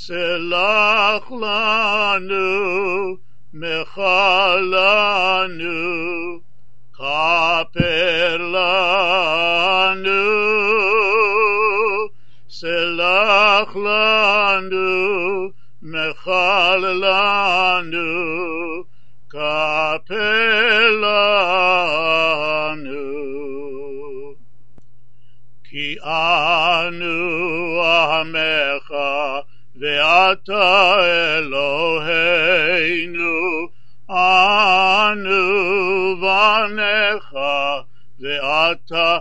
סלח לנו, מחל לנו, כפר לנו, סלח לנו, מחל לנו, כפר לנו. כי אנו עמך ואתה אלוהינו, אנו בניך ואתה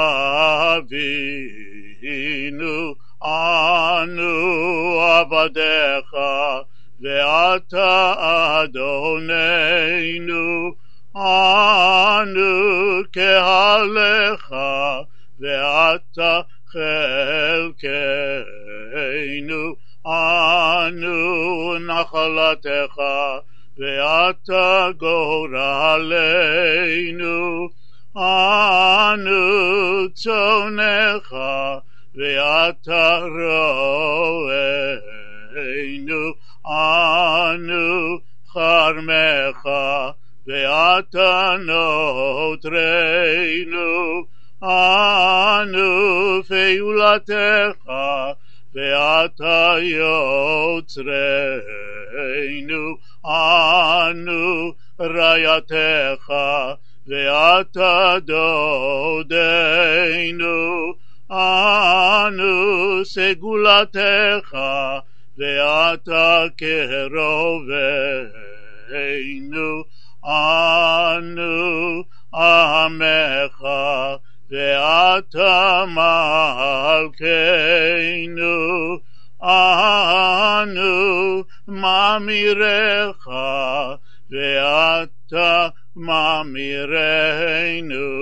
אבינו, אנו עבדיך ואתה אדוננו, אנו קהלך ואתה חלקנו, אנו נחלתך ואתה גורלנו, אנו צונך ואתה רוענו, אנו חרמך ואתה נוטרנו, אנו פעולתך ואתה יוצרנו, אנו רעייתך ואתה דודנו, אנו סגולתך ואתה קרובנו, אנו עמך ואתה מלכנו, אנו ממירך ואתה ממירנו.